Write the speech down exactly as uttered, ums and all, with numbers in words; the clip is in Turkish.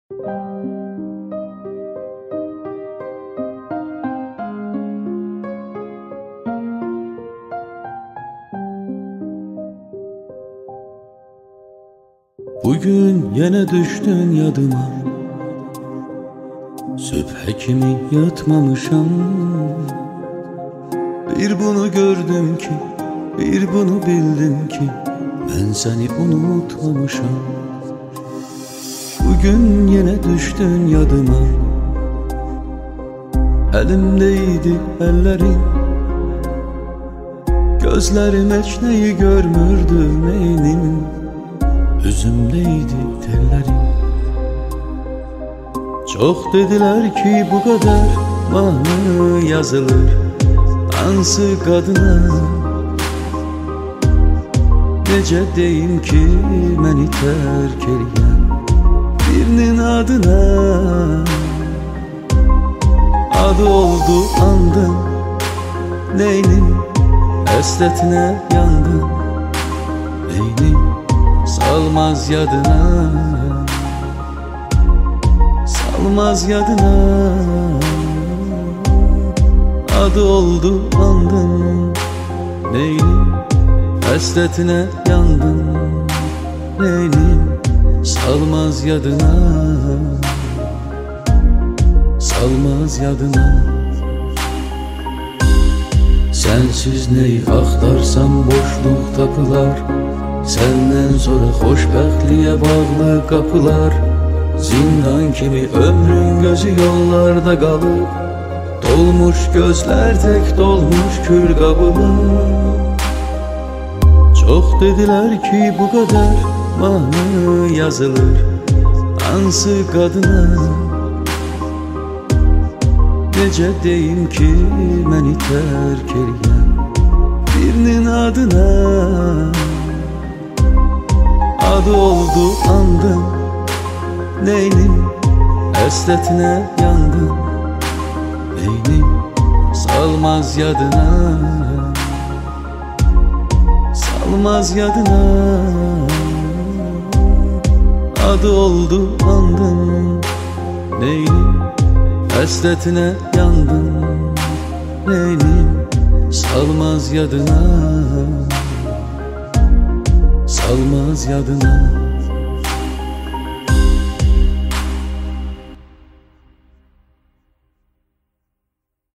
Bugün yine düştün yadıma, sübhe kimi yatmamışam. Bir bunu gördüm ki, bir bunu bildim ki, ben seni unutmamışam. Bugün yine düştün yadıma, elimdeydi ellerin, gözlerim hiç neyi görmürdü neynim, üzümdeydi tellerin. Çok dediler ki bu kadar mahnı yazılır hansı kadına. Nece deyim ki məni terk eləyən birinin adına. Adı oldu andın, neynim hasretine yandım, neynim salmaz yadına, salmaz yadına. Adı oldu andın, neynim hasretine yandım, neynim salmaz yadına, salmaz yadına. Sensiz neyi axtarsam boşluq tapılar, senden sonra xoşbəxtliyə bağlı qapılar. Zindan kimi ömrün gözü yollarda qalıb, dolmuş gözler tek dolmuş kül qabılar. Çok dediler ki bu kadar mahnı yazılır hansı kadına. Nece deyim ki məni terk eləyən birinin adına. Adı oldu andın, neynim hasretine yandım, neynim salmaz yadına, salmaz yadına. Adı oldu andın, neynim hasretine yandım, neynim salmaz yadına, salmaz yadına.